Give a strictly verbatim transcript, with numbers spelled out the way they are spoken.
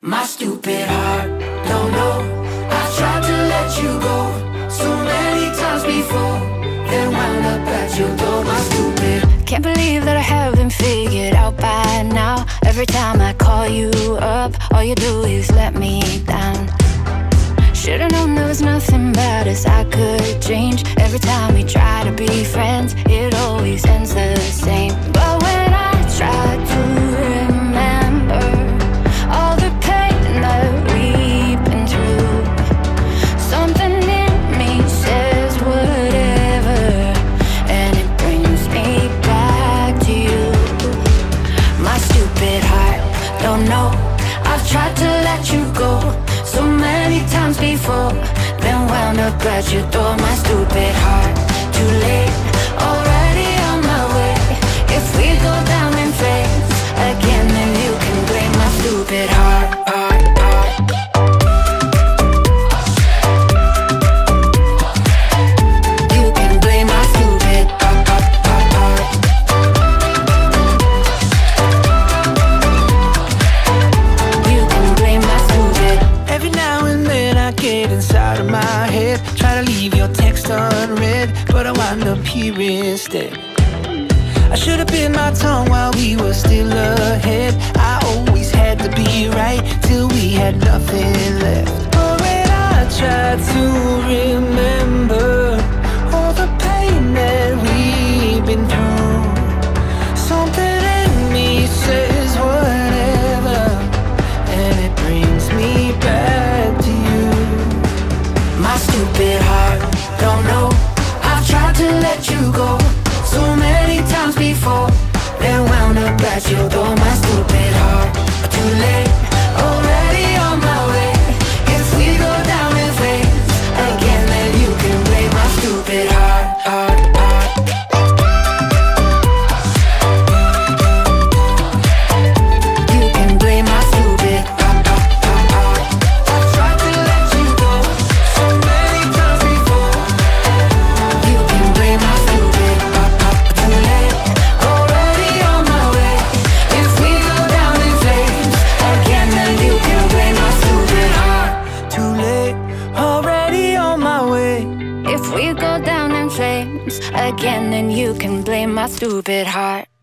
My stupid heart, don't know. I've tried to let you go so many times before, then wound up at your door. My stupid. Can't believe that I haven't figured out by now. Every time I call you up, all you do is let me down. Should've known there was nothing about us I could change. Every time we try to be friends, it always ends the same. But when I try to remember all the pain that we've been through, something in me says whatever, and it brings me back to you. My stupid heart, don't know. I've tried to let you go so many times before, then wound up at your door. My stupid heart, too late, already on my way. If we go down in flames again, then you can blame my stupid heart, heart, heart. You can blame my stupid heart, heart, heart, heart. You can blame my stupid. Every now and then I get inside of my head, try to leave your text unread, but I wind up here instead. I should have bit my tongue while we were still ahead. I always had to be right till we had nothing left. But when I tried to remember all the pain that we've been through, something in me says whatever, and it brings me back to you. My stupid heart, don't know. I've tried to let you go so many times before, then wound up at your door. My stupid heart, too late, already on my way. If we go down in flames again, then you can blame my stupid heart, heart, heart. You can blame my stupid heart, heart, heart, heart. I've tried to let you go so many times before. You can blame my stupid heart, heart. Too late, already on my way. If we go down in flames again, then you can blame my stupid heart. Too late, already on my way. If we go down in flames again, then you can blame my stupid heart.